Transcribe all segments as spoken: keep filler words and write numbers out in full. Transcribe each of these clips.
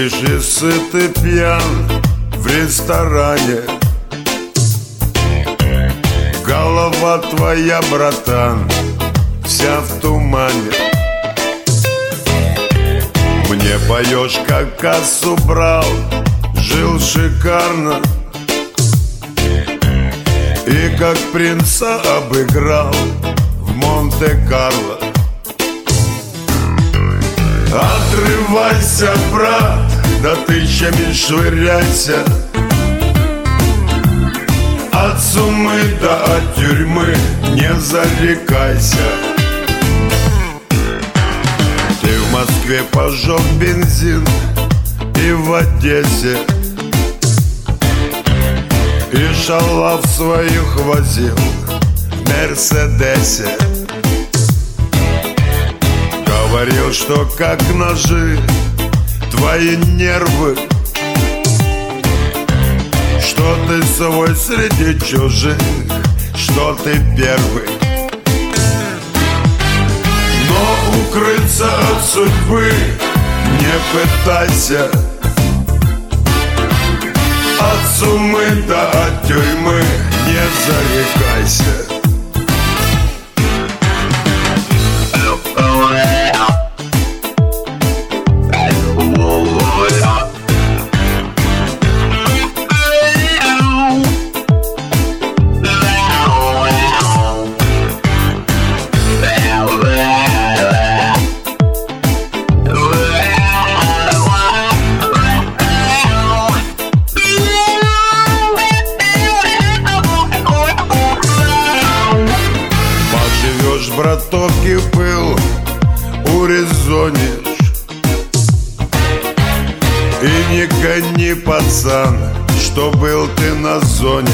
Сидишь и сыт и пьян в ресторане. Голова твоя, братан, вся в тумане. Мне поешь, как кассу брал, жил шикарно, и как принца обыграл в Монте-Карло. Отрывайся, брат, да тысячами швыряйся, от суммы да от тюрьмы не зарекайся. Ты в Москве пожег бензин и в Одессе, и шалав своих возил в Мерседесе. Говорил, что как ножи твои нервы, что ты свой среди чужих, что ты первый. Но укрыться от судьбы не пытайся, от суммы да от тюрьмы не зарекайся. Браток, и пыл урезонишь, и не гони, пацан, что был ты на зоне.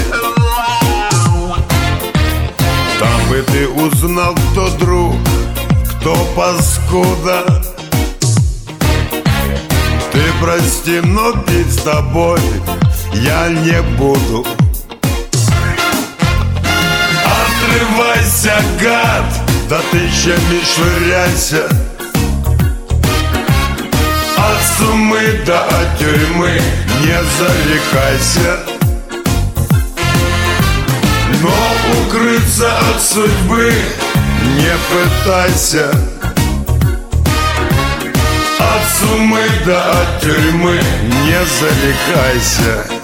Там бы ты узнал, кто друг, кто паскуда. Ты прости, но пить с тобой я не буду. Отрывайся, гад, да тысячами швыряйся, от суммы да от тюрьмы не зарекайся. Но укрыться от судьбы не пытайся, от суммы да от тюрьмы не зарекайся.